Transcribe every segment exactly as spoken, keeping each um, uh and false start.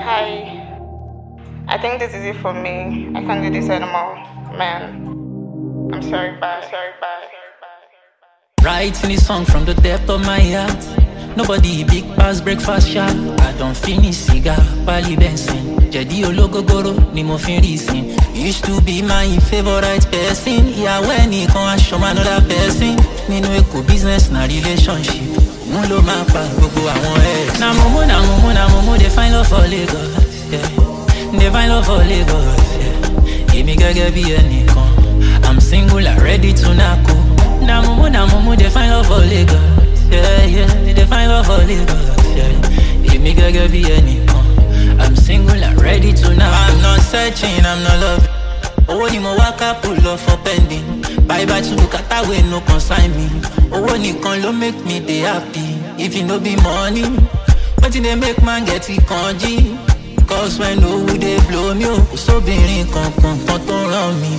Hi. I think this is it for me. I can't do this anymore. Man. I'm sorry, bye. Sorry, bye. Writing this song from the depth of my heart. Nobody big pass breakfast sharp. I don't finish cigar, Pali Benson. Jedi Ologogoro, ni mo fin reason. Used to be my favorite person. Yeah, when he come and show me another person. Nínú Èkó business na relationship. Mo lo ma pa gbogbo àwọn ex. Na mumu, na mumu, na mumu, they find love for Lagos. Yeah. They find love for Lagos. Yeah. Èmi gẹ́gẹ́ bí ẹnìkan. I'm single and ready to knack. Na mumu, na mumu, they find love for Lagos. Yeah, yeah, they find love for Lagos. Yeah, èmi gẹ́gẹ́ bí ẹnìkan. I'm single and ready to now. I'm not searching, I'm not loving. Owó ni mo wá ká pull up for pending. Bye bye to Bukata wey no consign me. Owó nìkan ló make me dey happy. If you no be money, wetin dey make man get it kanji? Cause when owó dey blow me, kò sóbìnrin kankan kan tó ràn mí.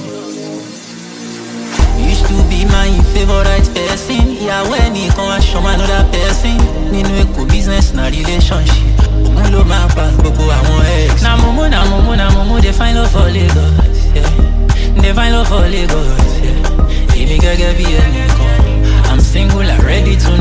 Used to be my favorite person. Yeah, when he come and show me another person. Nínú Èkó business na relationship. Mo lo ma pa gbogbo àwọn ex. Na mumu, na mumu, na mumu, they find love for Lagos. Yeah. They find love for Lagos. Yeah. Èmi gẹ́gẹ́ bí ẹnìkan. I'm single and ready to